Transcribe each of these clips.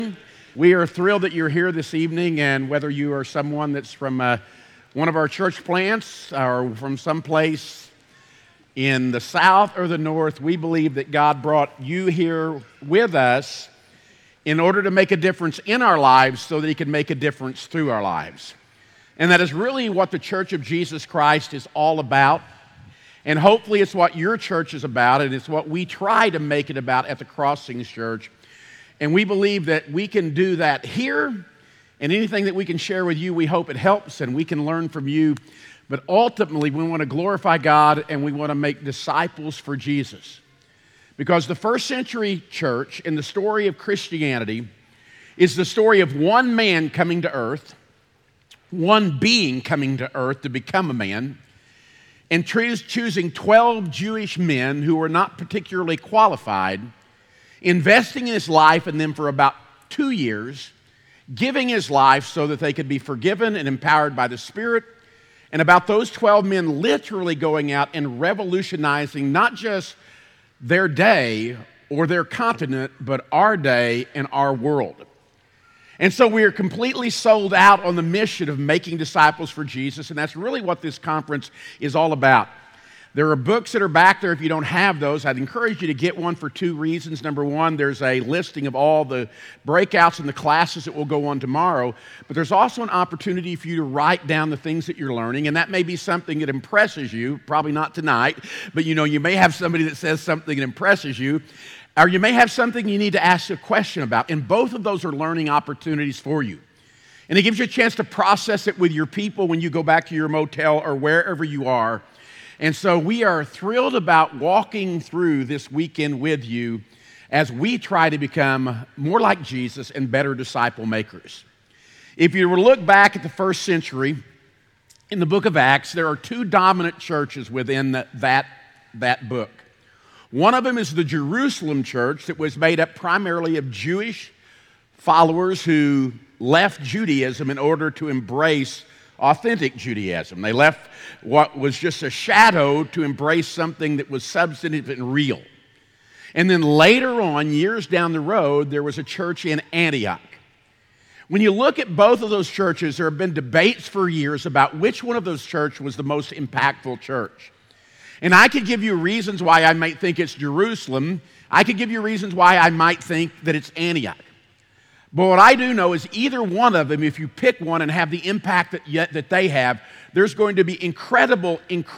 We are thrilled that you're here this evening, and whether you are someone that's from one of our church plants or from someplace in the south or the north, we believe that God brought you here with us in order to make a difference in our lives so that He can make a difference through our lives. And that is really what the Church of Jesus Christ is all about. And hopefully it's what your church is about, and it's what we try to make it about at the Crossings Church. And we believe that we can do that here, and anything that we can share with you, we hope it helps and we can learn from you. But ultimately, we want to glorify God and we want to make disciples for Jesus. Because the first century church in the story of Christianity is the story of one man coming to earth, one being coming to earth to become a man, and choosing 12 Jewish men who were not particularly qualified, investing in his life in them for about 2 years, giving his life so that they could be forgiven and empowered by the Spirit, and about those 12 men literally going out and revolutionizing not just their day or their continent, but our day and our world. And so we are completely sold out on the mission of making disciples for Jesus, and that's really what this conference is all about. There are books that are back there. If you don't have those, I'd encourage you to get one for 2 reasons. Number one, there's a listing of all the breakouts and the classes that will go on tomorrow, but there's also an opportunity for you to write down the things that you're learning, and that may be something that impresses you, probably not tonight, but you may have somebody that says something that impresses you, or you may have something you need to ask a question about, and both of those are learning opportunities for you. And it gives you a chance to process it with your people when you go back to your motel or wherever you are. And so we are thrilled about walking through this weekend with you as we try to become more like Jesus and better disciple makers. If you were to look back at the first century, in the book of Acts, there are 2 dominant churches within that book. One of them is the Jerusalem church that was made up primarily of Jewish followers who left Judaism in order to embrace authentic Judaism. They left what was just a shadow to embrace something that was substantive and real. And then later on, years down the road, there was a church in Antioch. When you look at both of those churches, there have been debates for years about which one of those churches was the most impactful church. And I could give you reasons why I might think it's Jerusalem. I could give you reasons why I might think that it's Antioch. But what I do know is either one of them, if you pick one and have the impact that they have, there's going to be incredible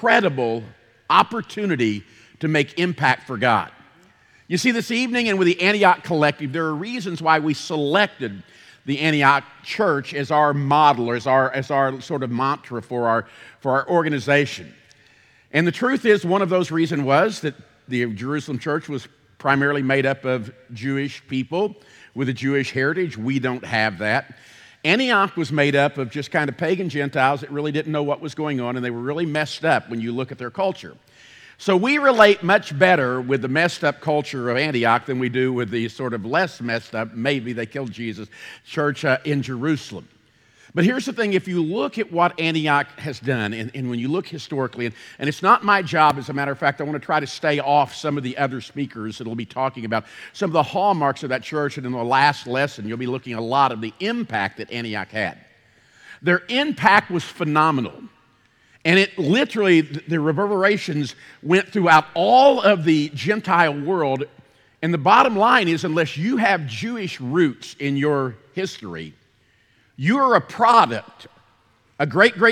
opportunity to make impact for God. You see, this evening and with the Antioch Collective, there are reasons why we selected the Antioch Church as our model, as our sort of mantra for our organization. And the truth is, one of those reasons was that the Jerusalem church was primarily made up of Jewish people with a Jewish heritage. We don't have that. Antioch was made up of just kind of pagan Gentiles that really didn't know what was going on, and they were really messed up when you look at their culture. So we relate much better with the messed up culture of Antioch than we do with the sort of less messed up, maybe they killed Jesus, church in Jerusalem. But here's the thing, if you look at what Antioch has done, and when you look historically, and it's not my job, as a matter of fact, I want to try to stay off some of the other speakers that will be talking about some of the hallmarks of that church, and in the last lesson, you'll be looking at a lot of the impact that Antioch had. Their impact was phenomenal, and it literally, the reverberations went throughout all of the Gentile world, and the bottom line is, unless you have Jewish roots in your history, you are a product, a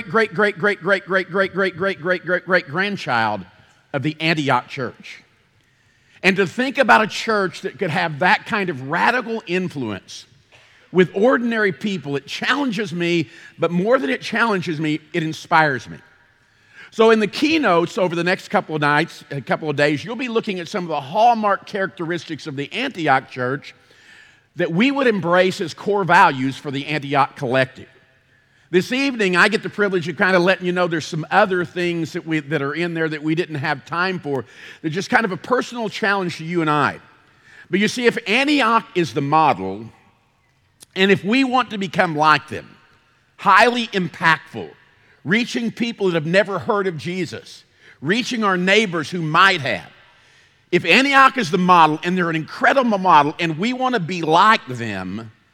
great-great-great-great-great-great-great-great-great-great-great-great-grandchild of the Antioch church. And to think about a church that could have that kind of radical influence with ordinary people, it challenges me, but more than it challenges me, it inspires me. So in the keynotes over the next couple of nights, a couple of days, you'll be looking at some of the hallmark characteristics of the Antioch church that we would embrace as core values for the Antioch Collective. This evening, I get the privilege of kind of letting you know there's some other things that are in there that we didn't have time for. They're just kind of a personal challenge to you and I. But you see, if Antioch is the model, and if we want to become like them, highly impactful, reaching people that have never heard of Jesus, reaching our neighbors who might have, if Antioch is the model, and they're an incredible model, and we want to be like them,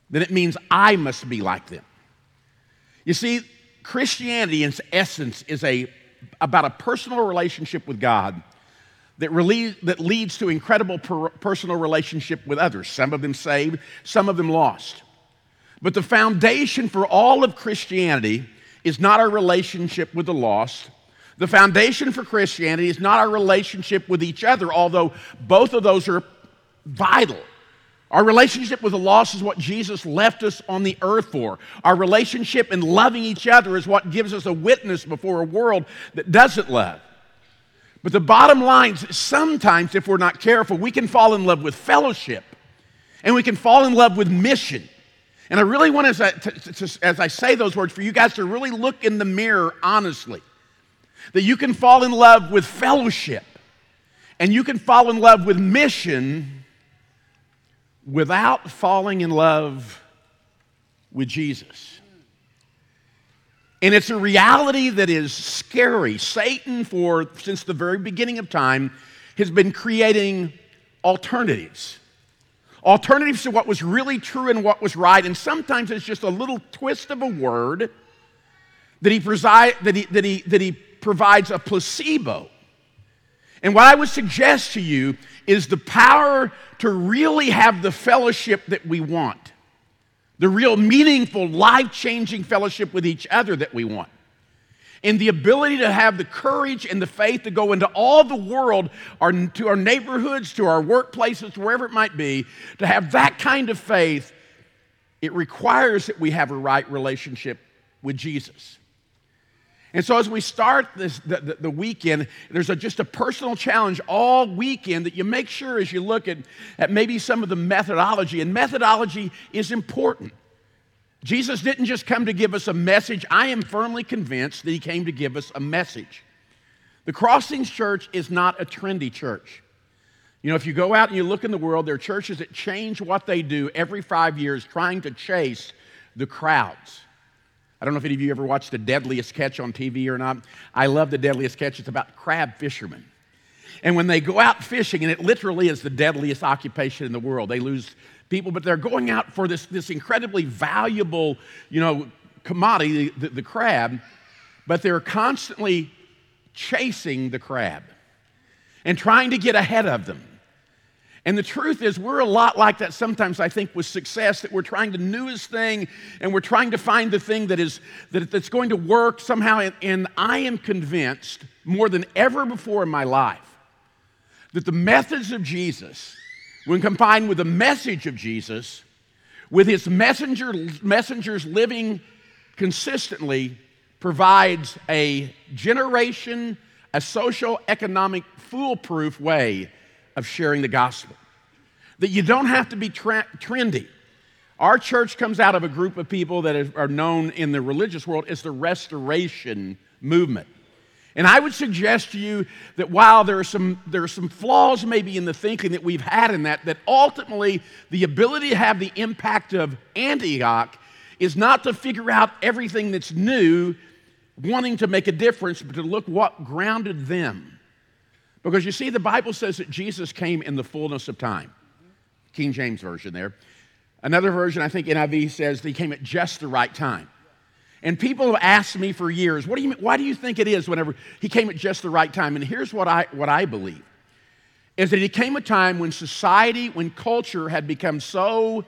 then it means I must be like them. You see, Christianity in its essence is about a personal relationship with God that leads to incredible personal relationship with others, some of them saved, some of them lost. But the foundation for all of Christianity is not our relationship with the lost. The foundation for Christianity is not our relationship with each other, although both of those are vital. Our relationship with the lost is what Jesus left us on the earth for. Our relationship in loving each other is what gives us a witness before a world that doesn't love. But the bottom line is sometimes, if we're not careful, we can fall in love with fellowship and we can fall in love with mission. And I really want, as I say those words, for you guys to really look in the mirror honestly. That you can fall in love with fellowship and you can fall in love with mission without falling in love with Jesus. And it's a reality that is scary. Satan, since the very beginning of time, has been creating alternatives. Alternatives to what was really true and what was right. And sometimes it's just a little twist of a word that he provides a placebo. And what I would suggest to you is the power to really have the fellowship that we want. The real meaningful, life-changing fellowship with each other that we want. And the ability to have the courage and the faith to go into all the world, to our neighborhoods, to our workplaces, to wherever it might be, to have that kind of faith, it requires that we have a right relationship with Jesus. And so as we start the weekend, there's just a personal challenge all weekend that you make sure as you look at maybe some of the methodology, and methodology is important. Jesus didn't just come to give us a message. I am firmly convinced that he came to give us a message. The Crossings Church is not a trendy church. You know, if you go out and you look in the world, there are churches that change what they do every 5 years trying to chase the crowds. I don't know if any of you ever watched The Deadliest Catch on TV or not. I love The Deadliest Catch. It's about crab fishermen. And when they go out fishing, and it literally is the deadliest occupation in the world, they lose people, but they're going out for this incredibly valuable, commodity, the crab, but they're constantly chasing the crab and trying to get ahead of them. And the truth is, we're a lot like that sometimes, I think, with success, that we're trying the newest thing and we're trying to find the thing that's going to work somehow. And I am convinced, more than ever before in my life, that the methods of Jesus, when combined with the message of Jesus, with his messengers living consistently, provides a generation, a social, economic, foolproof way of sharing the gospel. That you don't have to be trendy. Our church comes out of a group of people that are known in the religious world as the Restoration Movement. And I would suggest to you that while there are some flaws maybe in the thinking that we've had in that ultimately the ability to have the impact of Antioch is not to figure out everything that's new, wanting to make a difference, but to look what grounded them. Because you see, the Bible says that Jesus came in the fullness of time. King James Version there. Another version, I think NIV, says that he came at just the right time. And people have asked me for years, what do you mean, why do you think it is whenever he came at just the right time? And here's what I believe, is that he came at a time when society, when culture had become so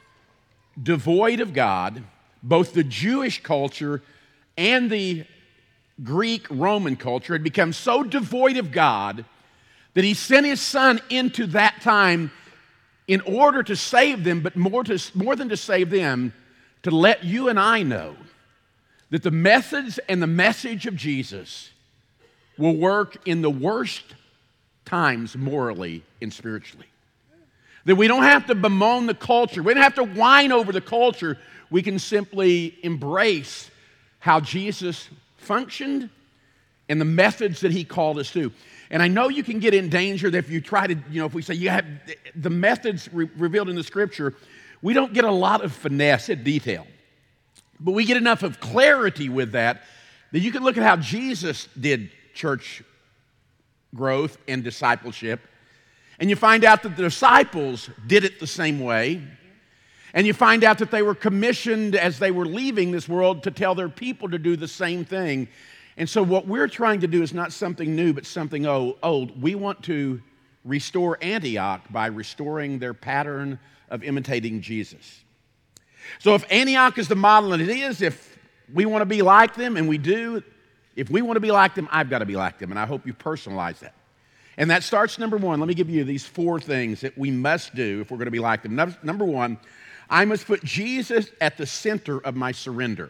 devoid of God, both the Jewish culture and the Greek Roman culture had become so devoid of God that he sent his son into that time in order to save them, but more than to save them, to let you and I know that the methods and the message of Jesus will work in the worst times morally and spiritually. That we don't have to bemoan the culture. We don't have to whine over the culture. We can simply embrace how Jesus functioned and the methods that he called us to. And I know you can get in danger that if you try to, if we say you have the methods revealed in the Scripture, we don't get a lot of finesse and detail. But we get enough of clarity with that you can look at how Jesus did church growth and discipleship, and you find out that the disciples did it the same way. And you find out that they were commissioned as they were leaving this world to tell their people to do the same thing. And so what we're trying to do is not something new, but something old. We want to restore Antioch by restoring their pattern of imitating Jesus. So if Antioch is the model, and it is, if we want to be like them, and we do, if we want to be like them, I've got to be like them, and I hope you personalize that. And that starts, number one, let me give you these 4 things that we must do if we're going to be like them. Number one, I must put Jesus at the center of my surrender.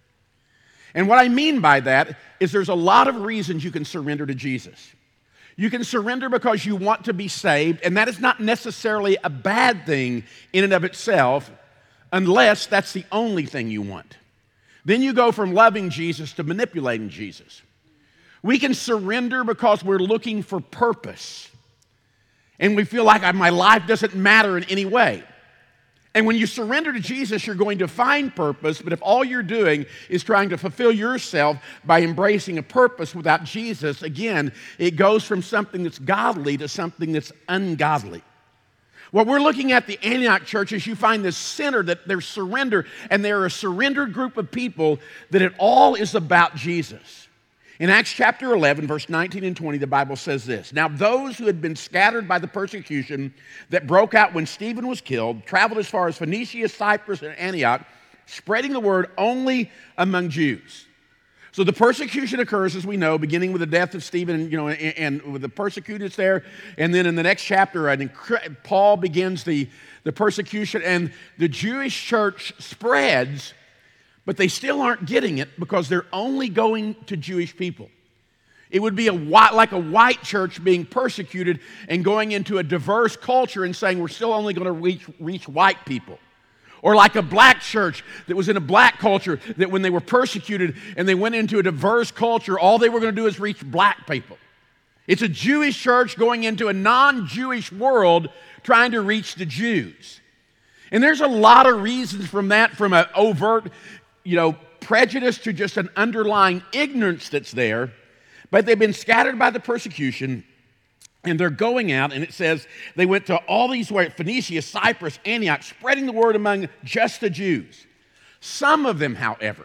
And what I mean by that is there's a lot of reasons you can surrender to Jesus. You can surrender because you want to be saved, and that is not necessarily a bad thing in and of itself, unless that's the only thing you want. Then you go from loving Jesus to manipulating Jesus. We can surrender because we're looking for purpose, and we feel like my life doesn't matter in any way. And when you surrender to Jesus, you're going to find purpose, but if all you're doing is trying to fulfill yourself by embracing a purpose without Jesus, again, it goes from something that's godly to something that's ungodly. What we're looking at the Antioch church is you find this center that they're surrender, and they're a surrendered group of people that it all is about Jesus. In Acts chapter 11, verse 19 and 20, the Bible says this: "Now those who had been scattered by the persecution that broke out when Stephen was killed traveled as far as Phoenicia, Cyprus, and Antioch, spreading the word only among Jews." So the persecution occurs, as we know, beginning with the death of Stephen, and with the persecutors there. And then in the next chapter, Paul begins the persecution, and the Jewish church spreads, but they still aren't getting it because they're only going to Jewish people. It would be like a white church being persecuted and going into a diverse culture and saying we're still only going to reach white people. Or like a black church that was in a black culture that when they were persecuted and they went into a diverse culture, all they were going to do is reach black people. It's a Jewish church going into a non-Jewish world trying to reach the Jews. And there's a lot of reasons from that, from an overt, prejudice to just an underlying ignorance that's there. But they've been scattered by the persecution, and they're going out, and it says they went to all these Phoenicia, Cyprus, Antioch, spreading the word among just the Jews. Some of them, however,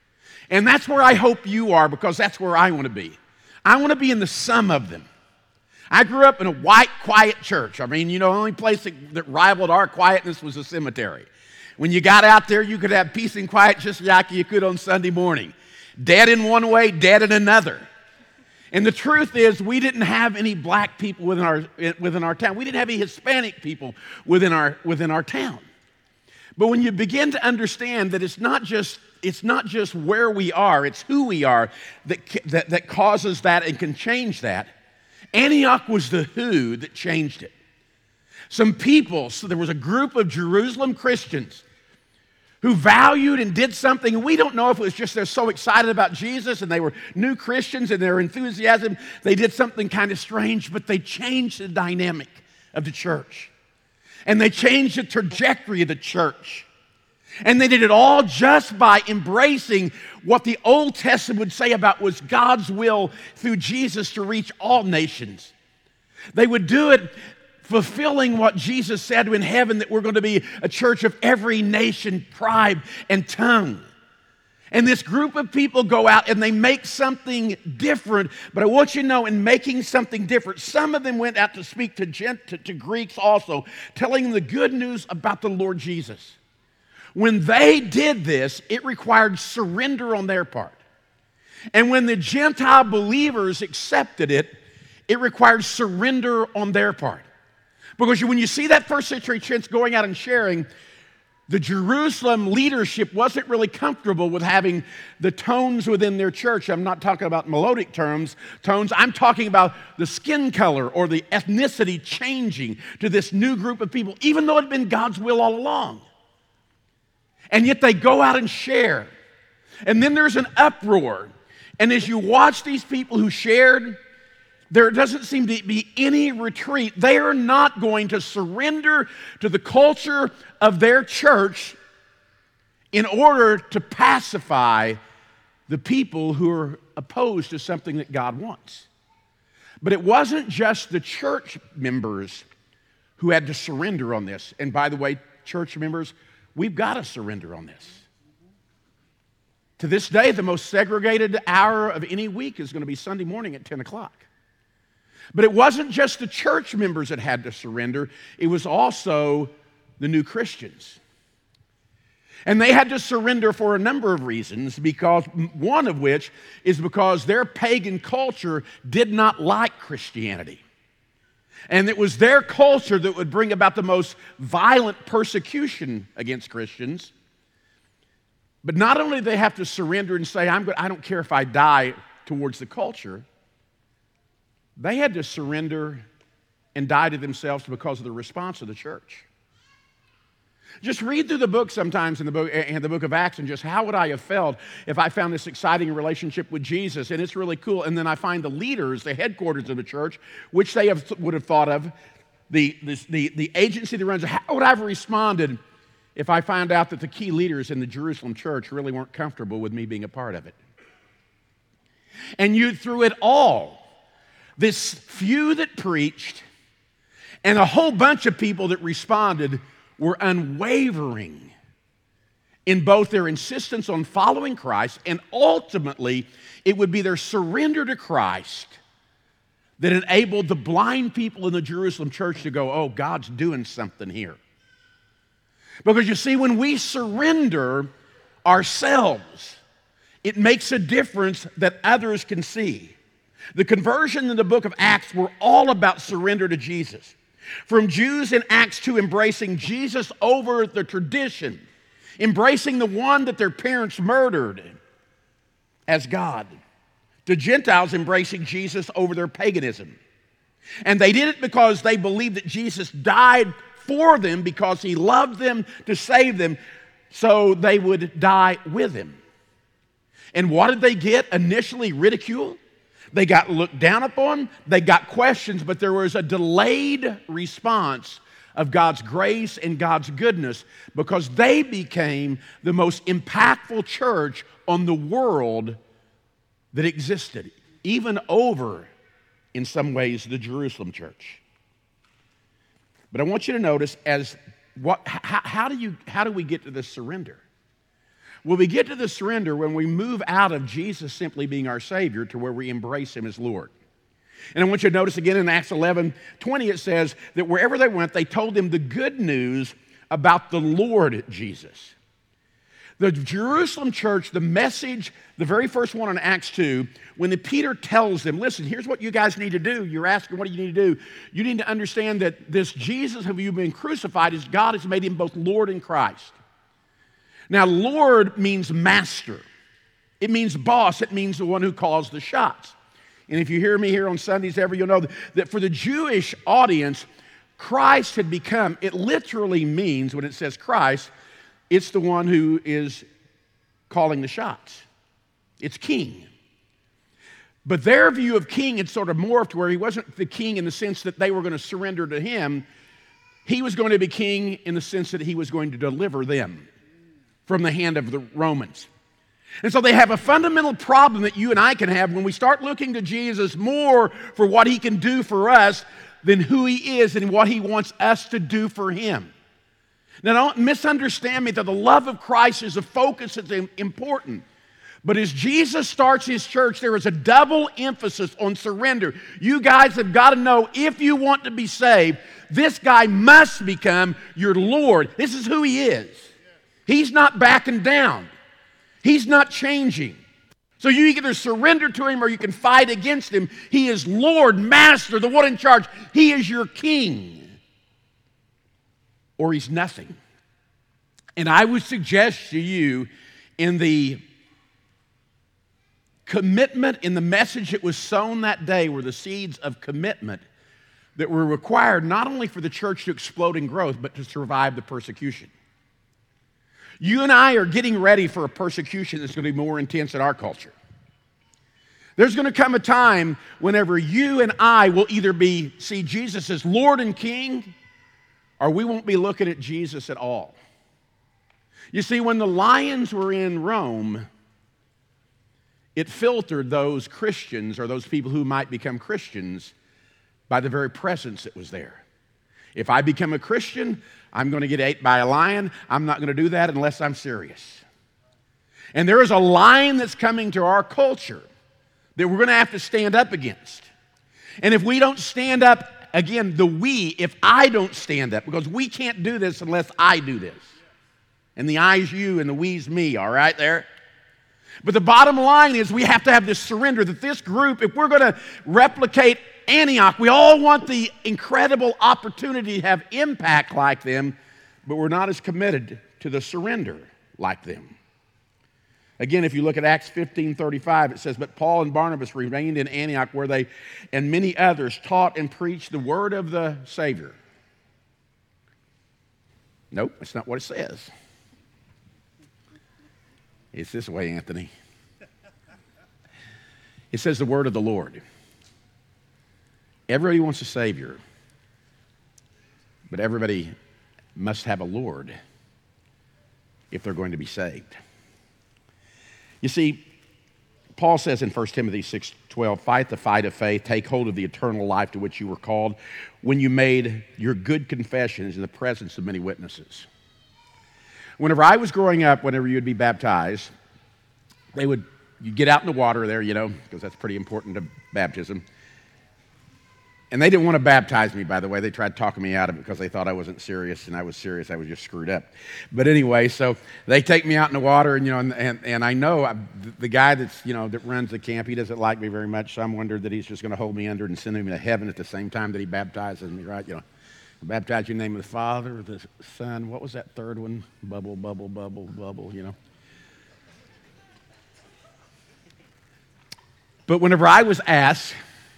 and that's where I hope you are, because that's where I want to be. I want to be in the some of them. I grew up in a white, quiet church. The only place that rivaled our quietness was a cemetery. When you got out there, you could have peace and quiet just like you could on Sunday morning. Dead in one way, dead in another. And the truth is, we didn't have any black people within our town. We didn't have any Hispanic people within our town. But when you begin to understand that it's not just where we are, it's who we are that causes that and can change that. Antioch was the who that changed it. Some people, so there was a group of Jerusalem Christians who valued and did something, and we don't know if it was just they're so excited about Jesus and they were new Christians and their enthusiasm, they did something kind of strange, but they changed the dynamic of the church. And they changed the trajectory of the church. And they did it all just by embracing what the Old Testament would say about was God's will through Jesus to reach all nations. They would do it fulfilling what Jesus said in heaven, that we're going to be a church of every nation, tribe, and tongue. And this group of people go out and they make something different. But I want you to know, in making something different, some of them went out to speak to Greeks also, telling them the good news about the Lord Jesus. When they did this, it required surrender on their part. And when the Gentile believers accepted it, it required surrender on their part. Because when you see that first century church going out and sharing, the Jerusalem leadership wasn't really comfortable with having the tones within their church. I'm not talking about melodic tones. I'm talking about the skin color or the ethnicity changing to this new group of people, even though it had been God's will all along. And yet they go out and share. And then there's an uproar. And as you watch these people who shared, there doesn't seem to be any retreat. They are not going to surrender to the culture of their church in order to pacify the people who are opposed to something that God wants. But it wasn't just the church members who had to surrender on this. And by the way, church members, we've got to surrender on this. To this day, the most segregated hour of any week is going to be Sunday morning at 10 o'clock. But it wasn't just the church members that had to surrender, it was also the new Christians. And they had to surrender for a number of reasons, because one of which is because their pagan culture did not like Christianity. And it was their culture that would bring about the most violent persecution against Christians. But not only do they have to surrender and say, I don't care if I die towards the culture, they had to surrender and die to themselves because of the response of the church. Just read through the book sometimes in the book of Acts, and just how would I have felt if I found this exciting relationship with Jesus, and it's really cool, and then I find the leaders, the headquarters of the church, which they would have thought of, the agency that runs it. How would I have responded if I found out that the key leaders in the Jerusalem church really weren't comfortable with me being a part of it? And through it all, this few that preached and a whole bunch of people that responded were unwavering in both their insistence on following Christ, and ultimately it would be their surrender to Christ that enabled the blind people in the Jerusalem church to go, oh, God's doing something here. Because you see, when we surrender ourselves, it makes a difference that others can see. The conversion in the book of Acts were all about surrender to Jesus. From Jews in Acts 2 embracing Jesus over the tradition, embracing the one that their parents murdered as God, to Gentiles embracing Jesus over their paganism. And they did it because they believed that Jesus died for them because he loved them to save them, so they would die with him. And what did they get? Initially ridicule. They got looked down upon, they got questions, but there was a delayed response of God's grace and God's goodness, because they became the most impactful church on the world that existed, even over, in some ways, the Jerusalem church. But I want you to notice how do we get to this surrender? Well, we get to the surrender when we move out of Jesus simply being our Savior to where we embrace him as Lord. And I want you to notice again in Acts 11:20, it says that wherever they went, they told them the good news about the Lord Jesus. The Jerusalem church, the message, the very first one in Acts 2, when Peter tells them, listen, here's what you guys need to do. You're asking, what do you need to do? You need to understand that this Jesus who you've been crucified, is God has made him both Lord and Christ. Now, Lord means master. It means boss. It means the one who calls the shots. And if you hear me here on Sundays ever, you'll know that for the Jewish audience, Christ had become, it literally means, when it says Christ, it's the one who is calling the shots. It's king. But their view of king had sort of morphed where he wasn't the king in the sense that they were going to surrender to him. He was going to be king in the sense that he was going to deliver them from the hand of the Romans. And so they have a fundamental problem that you and I can have when we start looking to Jesus more for what he can do for us than who he is and what he wants us to do for him. Now, don't misunderstand me that the love of Christ is a focus that's important. But as Jesus starts his church, there is a double emphasis on surrender. You guys have got to know, if you want to be saved, this guy must become your Lord. This is who he is. He's not backing down. He's not changing. So you either surrender to him or you can fight against him. He is Lord, Master, the one in charge. He is your king. Or he's nothing. And I would suggest to you, in the commitment, in the message that was sown that day, were the seeds of commitment that were required not only for the church to explode in growth, but to survive the persecution. You and I are getting ready for a persecution that's going to be more intense in our culture. There's going to come a time whenever you and I will either see Jesus as Lord and King, or we won't be looking at Jesus at all. You see, when the lions were in Rome, it filtered those Christians or those people who might become Christians by the very presence that was there. If I become a Christian, I'm going to get ate by a lion. I'm not going to do that unless I'm serious. And there is a line that's coming to our culture that we're going to have to stand up against. And if we don't stand up, again, if I don't stand up, because we can't do this unless I do this. And the I's you and the we's me, all right there? But the bottom line is we have to have this surrender that this group, if we're going to replicate Antioch, we all want the incredible opportunity to have impact like them, but we're not as committed to the surrender like them. Again, if you look at Acts 15:35, it says, "But Paul and Barnabas remained in Antioch, where they and many others taught and preached the word of the Savior." Nope, that's not what it says. It's this way, Anthony. It says the word of the Lord. Everybody wants a Savior, but everybody must have a Lord if they're going to be saved. You see, Paul says in 1 Timothy 6:12, "Fight the fight of faith, take hold of the eternal life to which you were called when you made your good confessions in the presence of many witnesses." Whenever I was growing up, whenever you'd be baptized, you'd get out in the water there, because that's pretty important to baptism. And they didn't want to baptize me, by the way. They tried talking me out of it because they thought I wasn't serious, and I was serious. I was just screwed up. But anyway, so they take me out in the water, and I know the guy that runs the camp, he doesn't like me very much, so I'm wondering that he's just going to hold me under and send me to heaven at the same time that he baptizes me, right? Baptize you in the name of the Father, the Son. What was that third one? Bubble, bubble, bubble, bubble, But whenever I was asked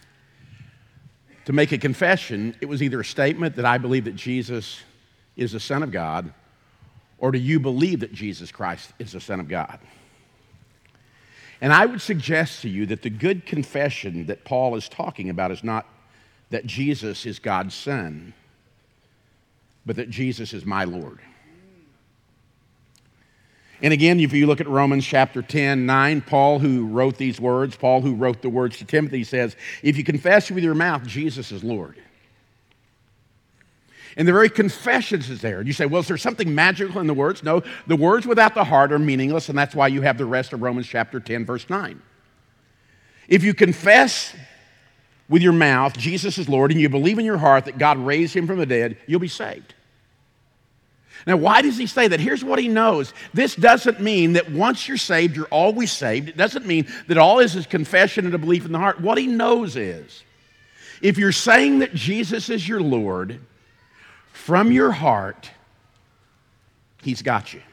to make a confession, it was either a statement that I believe that Jesus is the Son of God, or do you believe that Jesus Christ is the Son of God? And I would suggest to you that the good confession that Paul is talking about is not that Jesus is God's Son, but that Jesus is my Lord. And again, if you look at Romans chapter 10:9, Paul, who wrote these words, Paul, who wrote the words to Timothy, says, "If you confess with your mouth Jesus is Lord." And the very confessions is there. And you say, well, is there something magical in the words? No, the words without the heart are meaningless, and that's why you have the rest of Romans chapter 10, verse 9. If you confess with your mouth Jesus is Lord, and you believe in your heart that God raised him from the dead, you'll be saved. Now, why does he say that? Here's what he knows. This doesn't mean that once you're saved, you're always saved. It doesn't mean that all is confession and a belief in the heart. What he knows is, if you're saying that Jesus is your Lord from your heart, he's got you.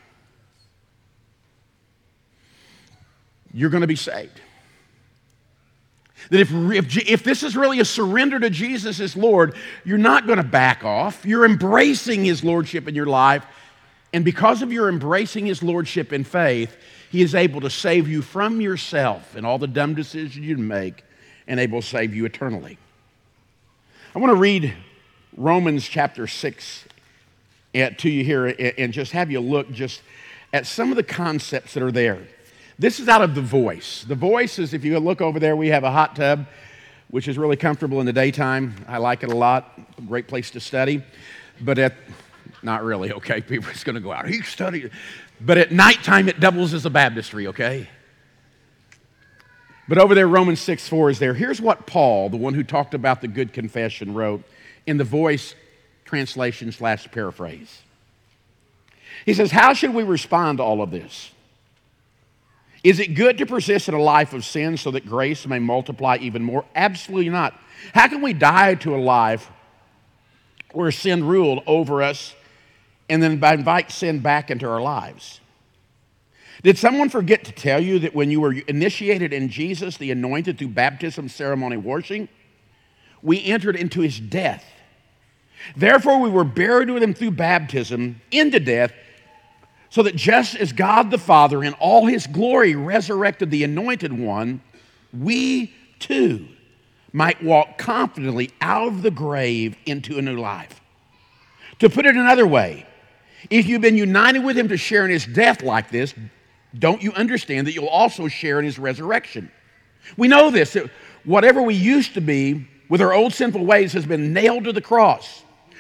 You're going to be saved. That if this is really a surrender to Jesus as Lord, you're not going to back off. You're embracing his lordship in your life. And because of your embracing his lordship in faith, he is able to save you from yourself and all the dumb decisions you make, and able to save you eternally. I want to read Romans chapter 6 to you here and just have you look just at some of the concepts that are there. This is out of The Voice. The Voice is, if you look over there, we have a hot tub, which is really comfortable in the daytime. I like it a lot. A great place to study. But not really, okay? People are just going to go out. You study. But at nighttime, it doubles as a baptistry, okay? But over there, Romans 6:4 is there. Here's what Paul, the one who talked about the good confession, wrote in the Voice translation / paraphrase. He says, "How should we respond to all of this? Is it good to persist in a life of sin so that grace may multiply even more? Absolutely not. How can we die to a life where sin ruled over us and then invite sin back into our lives? Did someone forget to tell you that when you were initiated in Jesus, the anointed through baptism, ceremony, washing, we entered into his death? Therefore, we were buried with him through baptism into death, so that just as God the Father in all his glory resurrected the anointed one, we too might walk confidently out of the grave into a new life. To put it another way, if you've been united with him to share in his death like this, don't you understand that you'll also share in his resurrection? We know this, that whatever we used to be with our old sinful ways has been nailed to the cross.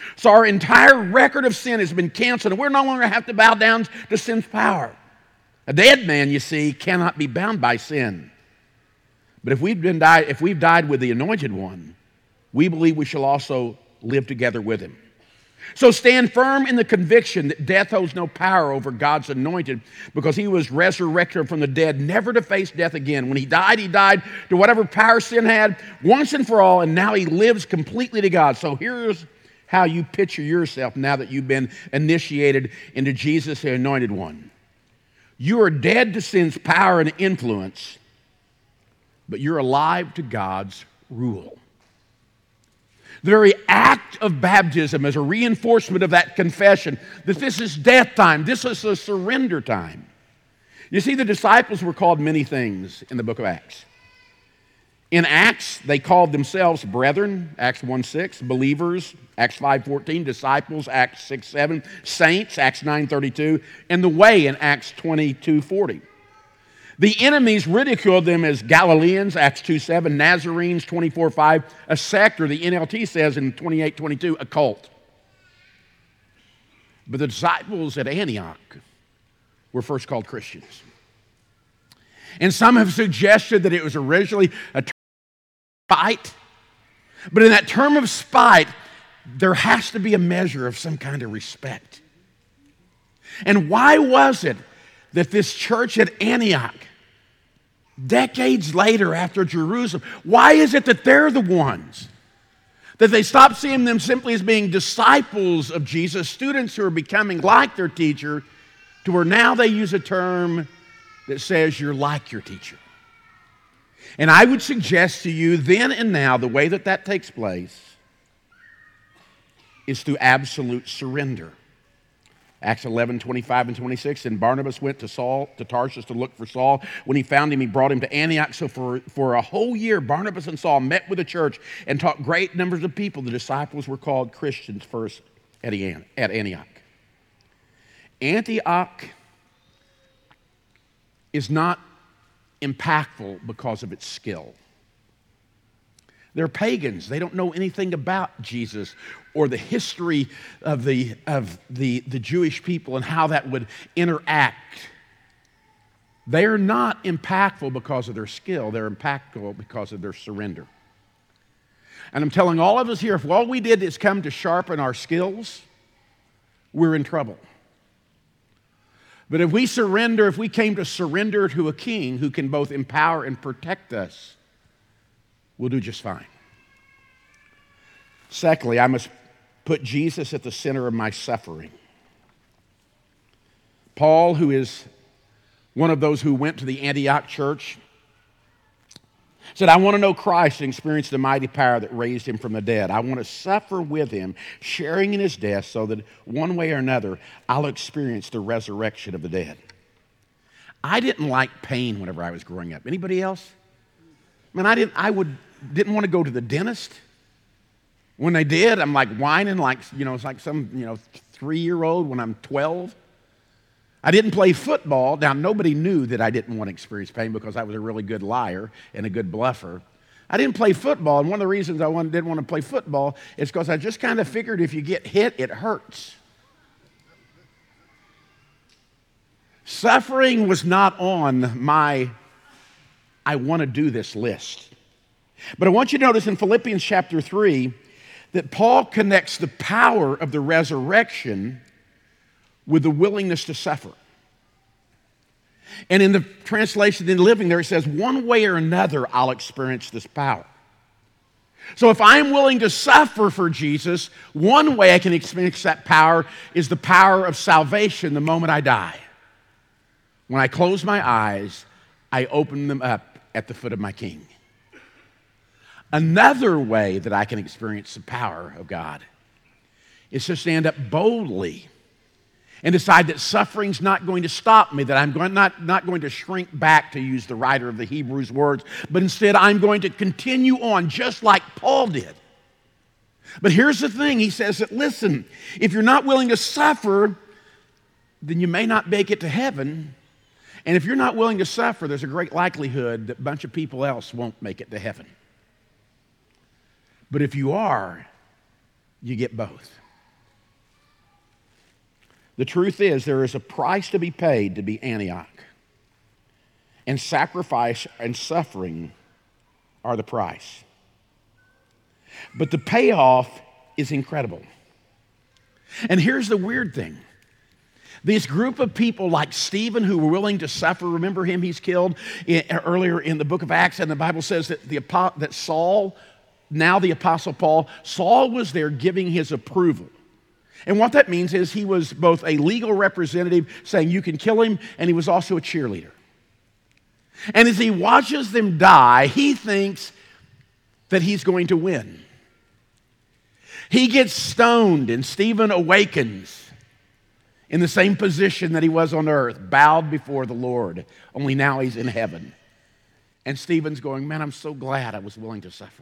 So our entire record of sin has been canceled, and we're no longer have to bow down to sin's power. A dead man, you see, cannot be bound by sin. But if we've died with the Anointed One, we believe we shall also live together with him. So stand firm in the conviction that death holds no power over God's anointed, because he was resurrected from the dead, never to face death again. When he died to whatever power sin had once and for all, and now he lives completely to God. So here's how you picture yourself now that you've been initiated into Jesus, the Anointed One. You are dead to sin's power and influence, but you're alive to God's rule. The very act of baptism is a reinforcement of that confession that this is death time, this is a surrender time. You see, the disciples were called many things in the book of Acts. In Acts, they called themselves brethren, Acts 1:6, believers, Acts 5:14, disciples, Acts 6:7, saints, Acts 9:32, and the way in Acts 22:40. The enemies ridiculed them as Galileans, Acts 2:7, Nazarenes, 24:5, a sect, or the NLT says in 28:22, a cult. But the disciples at Antioch were first called Christians. And some have suggested that it was originally a term of spite. But in that term of spite, there has to be a measure of some kind of respect. And why was it that this church at Antioch, decades later after Jerusalem, why is it that they're the ones that they stopped seeing them simply as being disciples of Jesus, students who are becoming like their teacher, to where now they use a term that says you're like your teacher? And I would suggest to you then and now, the way that that takes place is through absolute surrender. Acts 11:25 and 26, and Barnabas went to Tarsus to look for Saul. When he found him, he brought him to Antioch. So for a whole year, Barnabas and Saul met with the church and taught great numbers of people. The disciples were called Christians first at Antioch. Antioch is not impactful because of its skill. They're pagans. They don't know anything about Jesus or the history of the Jewish people and how that would interact. They are not impactful because of their skill. They're impactful because of their surrender. And I'm telling all of us here, if all we did is come to sharpen our skills, we're in trouble. But if we came to surrender to a king who can both empower and protect us, we'll do just fine. Secondly, I must put Jesus at the center of my suffering. Paul, who is one of those who went to the Antioch church, said, I want to know Christ and experience the mighty power that raised him from the dead. I want to suffer with him, sharing in his death, so that one way or another, I'll experience the resurrection of the dead. I didn't like pain whenever I was growing up. Anybody else? I didn't want to go to the dentist. When they did, I'm like whining it's like some 3-year-old when I'm 12. I didn't play football. Now, nobody knew that I didn't want to experience pain because I was a really good liar and a good bluffer. I didn't play football, and one of the reasons I didn't want to play football is because I just kind of figured if you get hit, it hurts. Suffering was not on my I want to do this list. But I want you to notice in Philippians chapter 3 that Paul connects the power of the resurrection with the willingness to suffer. And in the translation in Living there, it says, one way or another, I'll experience this power. So if I'm willing to suffer for Jesus, one way I can experience that power is the power of salvation the moment I die. When I close my eyes, I open them up at the foot of my King. Another way that I can experience the power of God is to stand up boldly and decide that suffering's not going to stop me, that I'm not going to shrink back, to use the writer of the Hebrews words, but instead I'm going to continue on just like Paul did. But here's the thing, he says that, listen, if you're not willing to suffer, then you may not make it to heaven. And if you're not willing to suffer, there's a great likelihood that a bunch of people else won't make it to heaven. But if you are, you get both. The truth is, there is a price to be paid to be Antioch. And sacrifice and suffering are the price. But the payoff is incredible. And here's the weird thing. This group of people like Stephen who were willing to suffer, remember him, he's killed earlier in the book of Acts, and the Bible says that Saul, now the Apostle Paul, Saul was there giving his approval. And what that means is he was both a legal representative saying you can kill him, and he was also a cheerleader. And as he watches them die, he thinks that he's going to win. He gets stoned, and Stephen awakens in the same position that he was on earth, bowed before the Lord, only now he's in heaven. And Stephen's going, man, I'm so glad I was willing to suffer.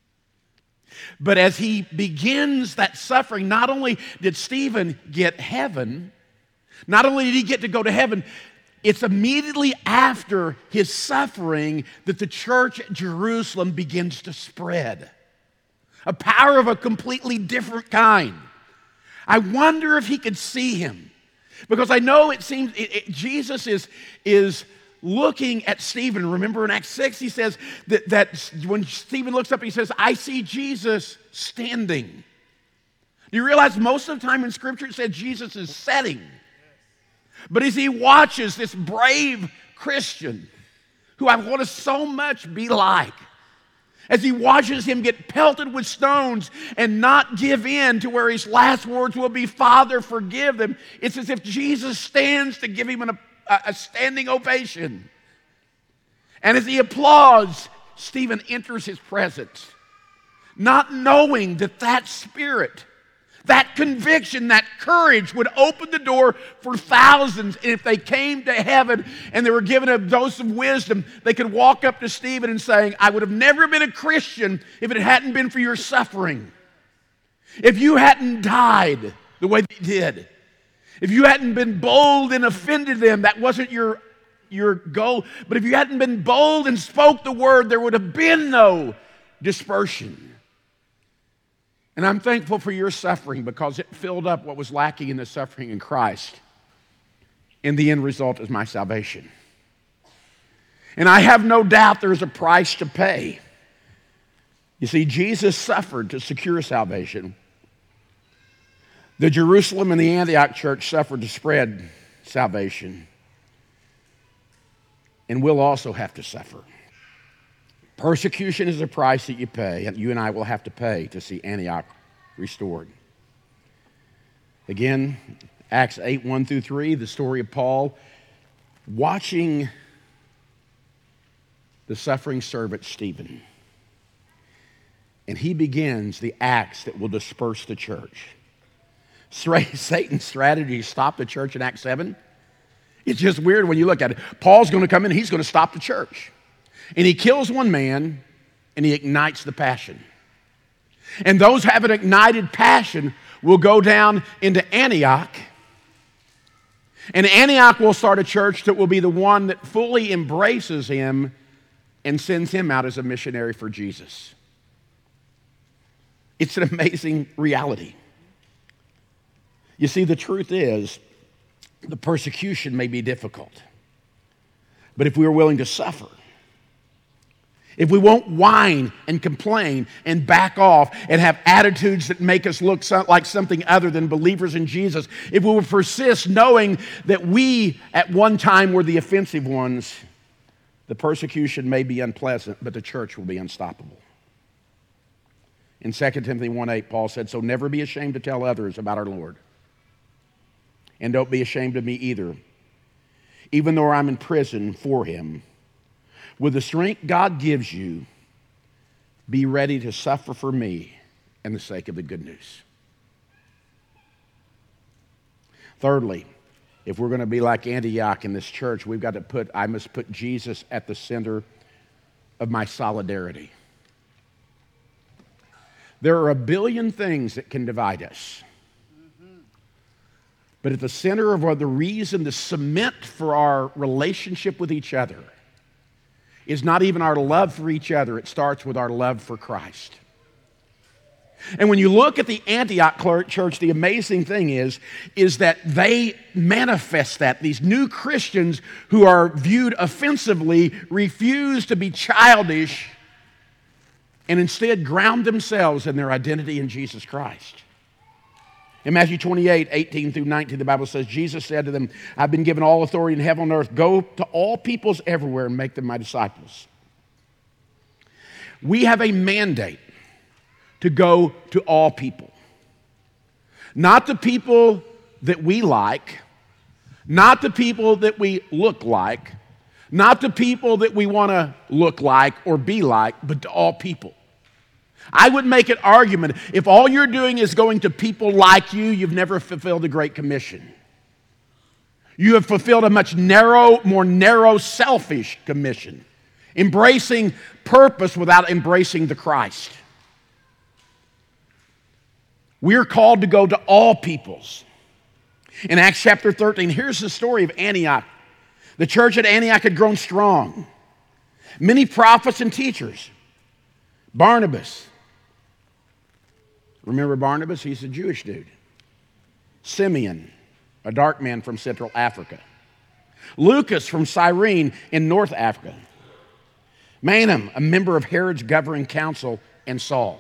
But as he begins that suffering, not only did Stephen get heaven, not only did he get to go to heaven, it's immediately after his suffering that the church at Jerusalem begins to spread. A power of a completely different kind. I wonder if he could see him. Because I know it seems Jesus is looking at Stephen. Remember in Acts 6, he says that when Stephen looks up, he says, I see Jesus standing. Do you realize most of the time in Scripture it said Jesus is sitting? But as he watches this brave Christian, who I want to so much be like, as he watches him get pelted with stones and not give in to where his last words will be, Father, forgive them, it's as if Jesus stands to give him a standing ovation. And as he applauds, Stephen enters his presence, not knowing that spirit, that conviction, that courage would open the door for thousands. And if they came to heaven and they were given a dose of wisdom, they could walk up to Stephen and say, I would have never been a Christian if it hadn't been for your suffering. If you hadn't died the way that you did. If you hadn't been bold and offended them, that wasn't your goal. But if you hadn't been bold and spoke the word, there would have been no dispersion. And I'm thankful for your suffering because it filled up what was lacking in the suffering in Christ. And the end result is my salvation. And I have no doubt there's a price to pay. You see, Jesus suffered to secure salvation. The Jerusalem and the Antioch church suffered to spread salvation. And we'll also have to suffer. Persecution is a price that you pay, and you and I will have to pay to see Antioch restored. Again, Acts 8, 1 through 3, the story of Paul watching the suffering servant Stephen. And he begins the acts that will disperse the church. Satan's strategy stopped the church in Acts 7. It's just weird when you look at it. Paul's going to come in, he's going to stop the church. And he kills one man, and he ignites the passion. And those have an ignited passion will go down into Antioch. And Antioch will start a church that will be the one that fully embraces him and sends him out as a missionary for Jesus. It's an amazing reality. You see, the truth is, the persecution may be difficult. But if we are willing to suffer, if we won't whine and complain and back off and have attitudes that make us look like something other than believers in Jesus, if we will persist knowing that we at one time were the offensive ones, the persecution may be unpleasant, but the church will be unstoppable. In 2 Timothy 1:8, Paul said, so never be ashamed to tell others about our Lord. And don't be ashamed of me either, even though I'm in prison for him. With the strength God gives you, be ready to suffer for me and the sake of the good news. Thirdly, if we're going to be like Antioch in this church, I must put Jesus at the center of my solidarity. There are a billion things that can divide us. But at the center of the reason, the cement for our relationship with each other is not even our love for each other. It starts with our love for Christ. And when you look at the Antioch church, the amazing thing is that they manifest that. These new Christians who are viewed offensively refuse to be childish and instead ground themselves in their identity in Jesus Christ. In Matthew 28, 18 through 19, the Bible says, Jesus said to them, I've been given all authority in heaven and earth. Go to all peoples everywhere and make them my disciples. We have a mandate to go to all people. Not the people that we like, not the people that we look like, not the people that we want to look like or be like, but to all people. I would make an argument, if all you're doing is going to people like you, you've never fulfilled the Great Commission. You have fulfilled a much more narrow, selfish commission, embracing purpose without embracing the Christ. We're called to go to all peoples. In Acts chapter 13, here's the story of Antioch. The church at Antioch had grown strong. Many prophets and teachers. Barnabas. Remember Barnabas? He's a Jewish dude. Simeon, a dark man from Central Africa. Lucas from Cyrene in North Africa. Manahem, a member of Herod's governing council, and Saul.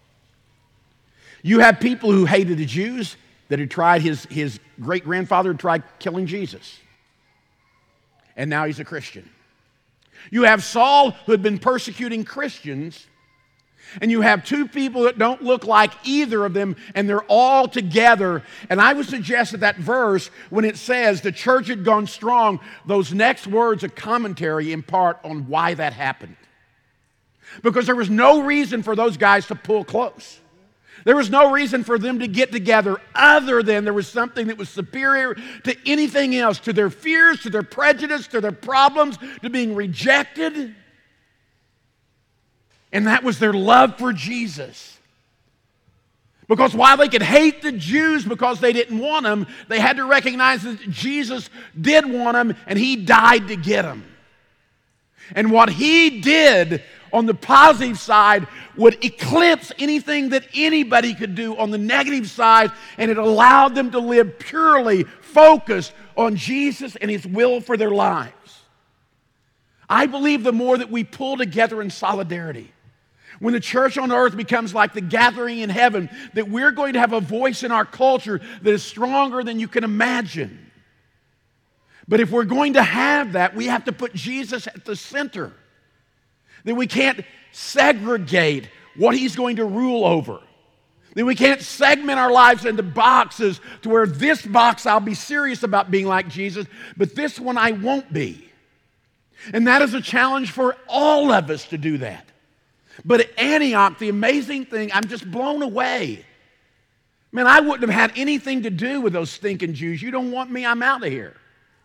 You have people who hated the Jews that had tried, his great-grandfather had tried killing Jesus. And now he's a Christian. You have Saul, who had been persecuting Christians, and you have two people that don't look like either of them, and they're all together. And I would suggest that verse, when it says the church had gone strong, those next words are commentary in part on why that happened. Because there was no reason for those guys to pull close. There was no reason for them to get together other than there was something that was superior to anything else, to their fears, to their prejudice, to their problems, to being rejected. And that was their love for Jesus. Because while they could hate the Jews because they didn't want them, they had to recognize that Jesus did want them and he died to get them. And what he did on the positive side would eclipse anything that anybody could do on the negative side, and it allowed them to live purely focused on Jesus and his will for their lives. I believe the more that we pull together in solidarity, when the church on earth becomes like the gathering in heaven, that we're going to have a voice in our culture that is stronger than you can imagine. But if we're going to have that, we have to put Jesus at the center. That we can't segregate what he's going to rule over. That we can't segment our lives into boxes to where this box I'll be serious about being like Jesus, but this one I won't be. And that is a challenge for all of us to do that. But at Antioch, the amazing thing, I'm just blown away. Man, I wouldn't have had anything to do with those stinking Jews. You don't want me, I'm out of here.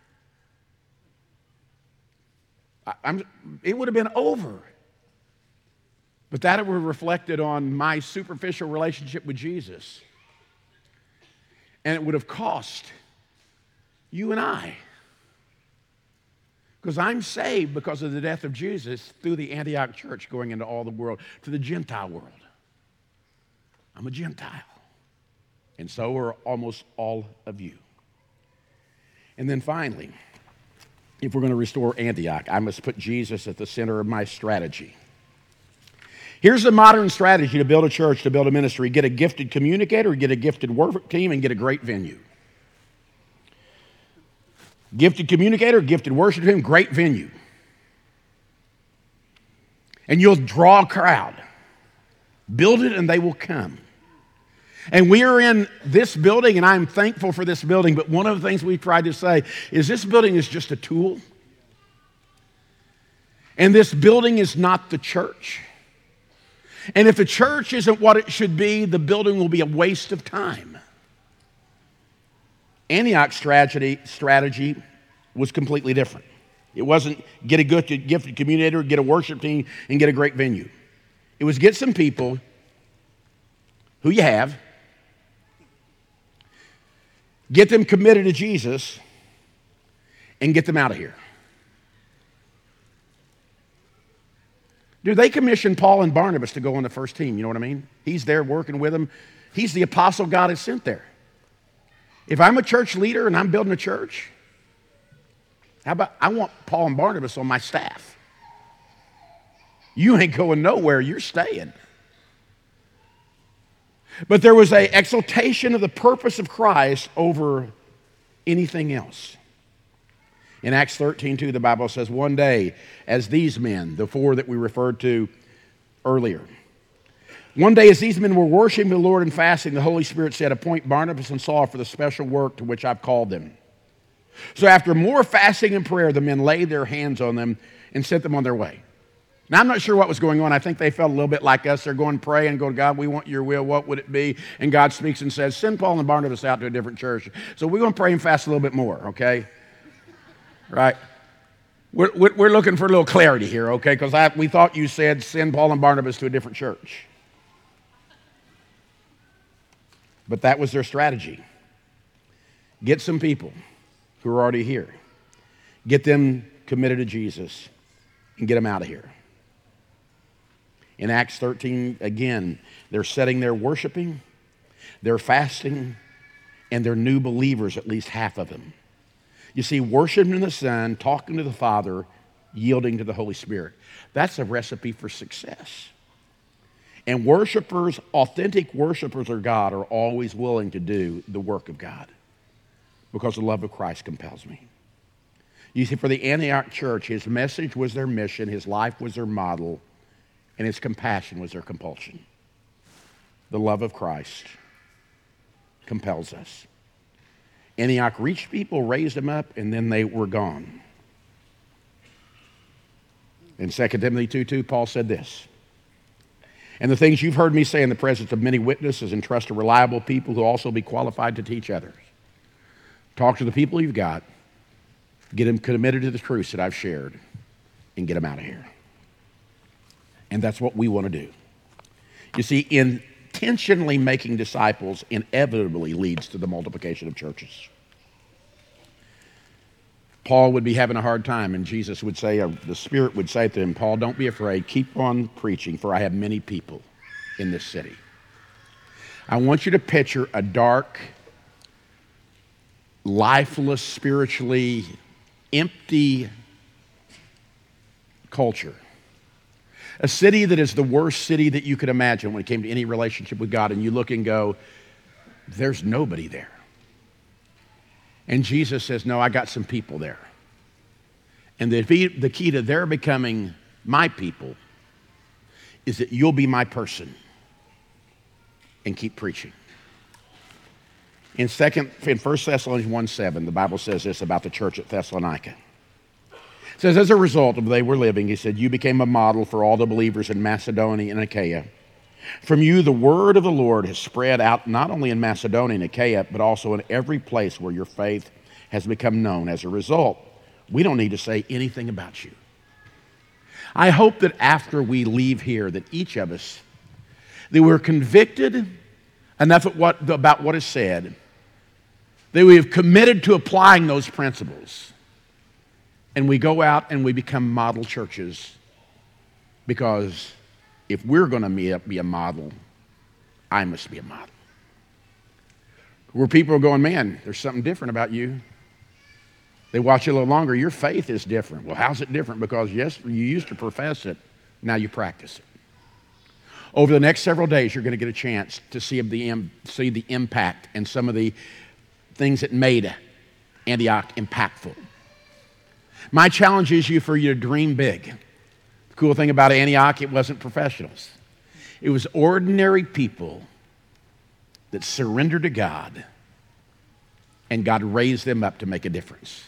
It would have been over. But that it would have reflected on my superficial relationship with Jesus. And it would have cost you and I. Because I'm saved because of the death of Jesus through the Antioch church going into all the world, to the Gentile world. I'm a Gentile. And so are almost all of you. And then finally, if we're going to restore Antioch, I must put Jesus at the center of my strategy. Here's the modern strategy to build a church, to build a ministry. Get a gifted communicator, get a gifted work team, and get a great venue. Gifted communicator, gifted worship team, great venue. And you'll draw a crowd. Build it and they will come. And we are in this building, and I'm thankful for this building, but one of the things we've tried to say is this building is just a tool. And this building is not the church. And if the church isn't what it should be, the building will be a waste of time. Antioch's strategy was completely different. It wasn't get a gifted communicator, get a worship team, and get a great venue. It was get some people who you have, get them committed to Jesus, and get them out of here. Dude, they commissioned Paul and Barnabas to go on the first team. You know what I mean? He's there working with them. He's the apostle God has sent there. If I'm a church leader and I'm building a church, how about I want Paul and Barnabas on my staff? You ain't going nowhere, you're staying. But there was an exaltation of the purpose of Christ over anything else. In Acts 13:2, the Bible says, one day, as these men, the four that we referred to earlier, one day as these men were worshiping the Lord and fasting, the Holy Spirit said, appoint Barnabas and Saul for the special work to which I've called them. So after more fasting and prayer, the men laid their hands on them and sent them on their way. Now, I'm not sure what was going on. I think they felt a little bit like us. They're going to pray and go, God, we want your will. What would it be? And God speaks and says, send Paul and Barnabas out to a different church. So we're going to pray and fast a little bit more, okay? Right? We're looking for a little clarity here, okay? Because we thought you said send Paul and Barnabas to a different church. But that was their strategy. Get some people who are already here. Get them committed to Jesus and get them out of here. In Acts 13, again, they're sitting there worshiping, they're fasting, and they're new believers, at least half of them. You see, worshiping the Son, talking to the Father, yielding to the Holy Spirit. That's a recipe for success. And worshipers, authentic worshipers of God, are always willing to do the work of God because the love of Christ compels me. You see, for the Antioch church, his message was their mission, his life was their model, and his compassion was their compulsion. The love of Christ compels us. Antioch reached people, raised them up, and then they were gone. In 2 Timothy 2:2, Paul said this, and the things you've heard me say in the presence of many witnesses, entrust to reliable people who also be qualified to teach others. Talk to the people you've got, get them committed to the truths that I've shared, and get them out of here. And that's what we want to do. You see, intentionally making disciples inevitably leads to the multiplication of churches. Paul would be having a hard time, and Jesus would say, or the Spirit would say to him, Paul, don't be afraid. Keep on preaching, for I have many people in this city. I want you to picture a dark, lifeless, spiritually empty culture. A city that is the worst city that you could imagine when it came to any relationship with God, and you look and go, there's nobody there. And Jesus says, no, I got some people there. And the key to their becoming my people is that you'll be my person and keep preaching. In 1 Thessalonians 1:7, the Bible says this about the church at Thessalonica. It says, as a result of they were living, he said, you became a model for all the believers in Macedonia and Achaia. From you, the word of the Lord has spread out not only in Macedonia and Achaia, but also in every place where your faith has become known. As a result, we don't need to say anything about you. I hope that after we leave here, that each of us, that we're convicted enough about what is said, that we have committed to applying those principles, and we go out and we become model churches, because if we're going to be a model, I must be a model. Where people are going, man, there's something different about you. They watch you a little longer. Your faith is different. Well, how's it different? Because yes, you used to profess it. Now you practice it. Over the next several days, you're going to get a chance to see the impact and some of the things that made Antioch impactful. My challenge is for you to dream big. The cool thing about Antioch, it wasn't professionals. It was ordinary people that surrendered to God, and God raised them up to make a difference.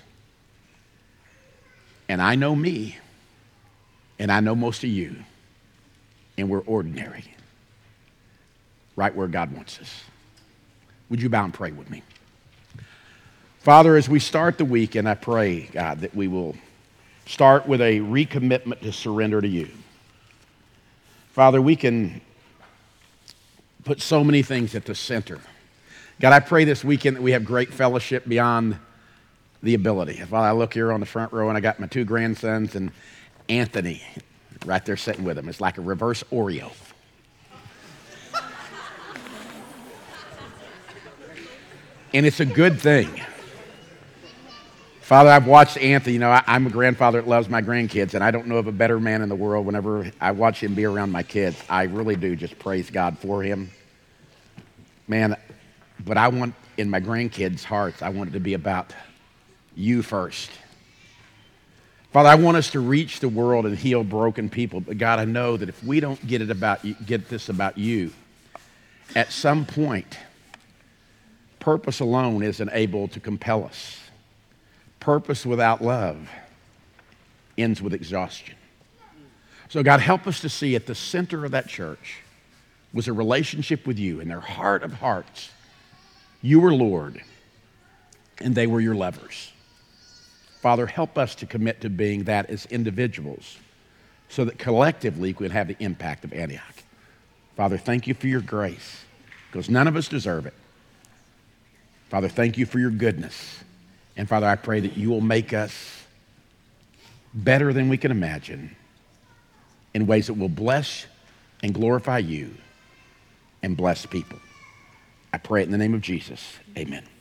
And I know me, and I know most of you, and we're ordinary, right where God wants us. Would you bow and pray with me? Father, as we start the week, and I pray, God, that we will start with a recommitment to surrender to you. Father, we can put so many things at the center. God, I pray this weekend that we have great fellowship beyond the ability. If I look here on the front row, and I got my two grandsons and Anthony, right there sitting with him. It's like a reverse Oreo. And it's a good thing. Father, I've watched Anthony. You know, I'm a grandfather that loves my grandkids, and I don't know of a better man in the world. Whenever I watch him be around my kids, I really do just praise God for him. Man, but I want, in my grandkids' hearts, I want it to be about you first. Father, I want us to reach the world and heal broken people. But God, I know that if we don't get this about you, at some point, purpose alone isn't able to compel us. Purpose without love ends with exhaustion. So God, help us to see at the center of that church was a relationship with you. In their heart of hearts, you were Lord, and they were your lovers. Father, help us to commit to being that as individuals so that collectively we could have the impact of Antioch. Father, thank you for your grace, because none of us deserve it. Father, thank you for your goodness. And Father, I pray that you will make us better than we can imagine in ways that will bless and glorify you and bless people. I pray it in the name of Jesus. Amen.